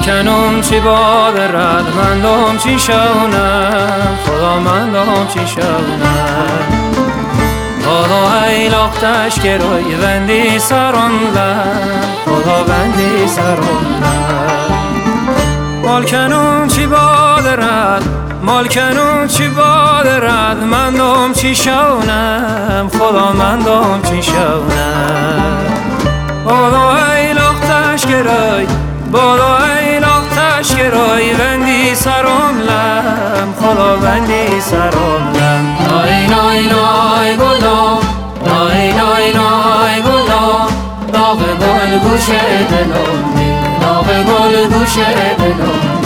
مالکنم چی باد رد مندم چی شونم خدا مندم چی شونم خدا ایلاق تشکروی وندی سرندم خدا وندی سرندم مالکنم چی باد رد مالکنم چی باد رد مندم چی شونم خدا مندم چی شونم خدا ایلاق تشکروی بالا ایلاق تشکروی وندی سرندم خدا وندی سرندم نای نای نای گلم نای نای نای گلم داغ گل گوشه دلم داغ گل گوشه دلم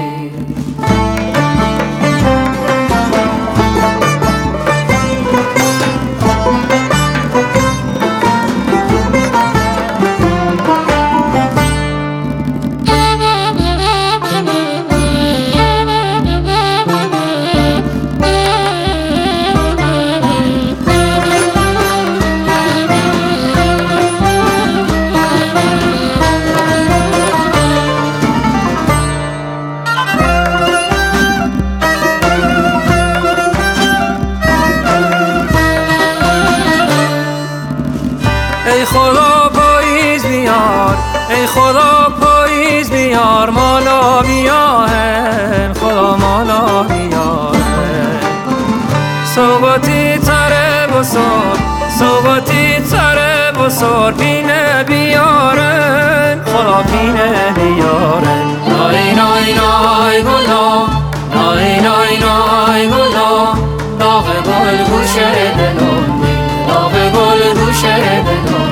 ای خدا پاییز بیار ای خدا پاییز بیار مالا بیاهن خدا مالا بیاهن صوباتی تره بسار صوباتی تره بسار پینه بیارن خدا پینه بیارن نای نای نای گلم نای نای نای گلم داغ گل گوشه دلم داغ گل گوشه دلم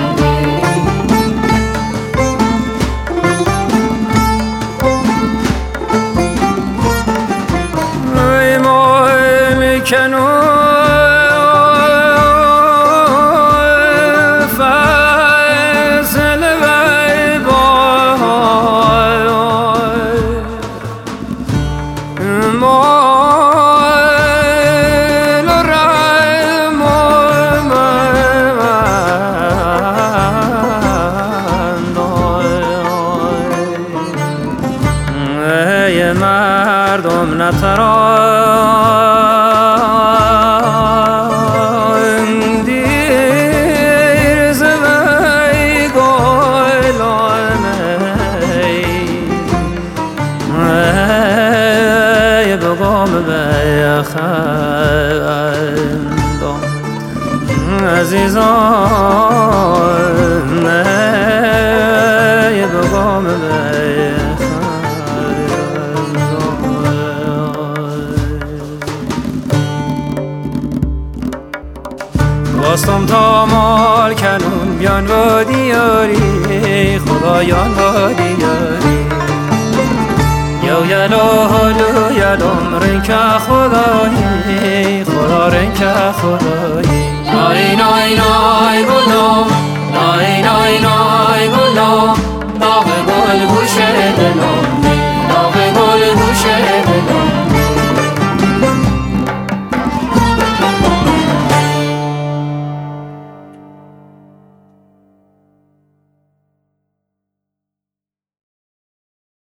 کنو فضل وی بای مال رحم ای مردم نترا عزیزان ای بگم باستم تا مال کنون بیان و دیاری خدایان و دیاری یو یلو هلو یلوم رنک خدایی خدا رنک خدایی نای نای نای گلم نای نای نای گلم داغ گل گوشه دلم